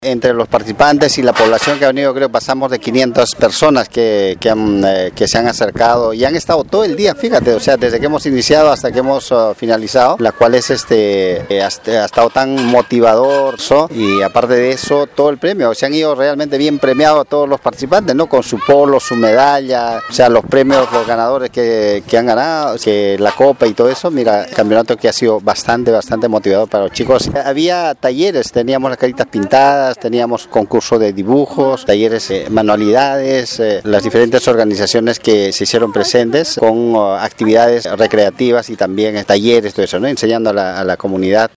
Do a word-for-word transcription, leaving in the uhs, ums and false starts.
Entre los participantes y la población que ha venido, creo que pasamos de quinientas personas que, que, han, eh, que se han acercado y han estado todo el día, fíjate, o sea, desde que hemos iniciado hasta que hemos uh, finalizado, la cual es este, eh, ha, ha estado tan motivador, so, y aparte de eso, todo el premio, se han ido realmente bien premiados todos los participantes, ¿no? Con su polo, su medalla, o sea, los premios, los ganadores que, que han ganado, que la copa y todo eso, mira, el campeonato que ha sido bastante, bastante motivador para los chicos. Había talleres, teníamos las caritas pintadas, teníamos concurso de dibujos, talleres, eh, manualidades, eh, las diferentes organizaciones que se hicieron presentes con uh, actividades recreativas y también eh, talleres, todo eso, ¿no? Enseñando a la, a la comunidad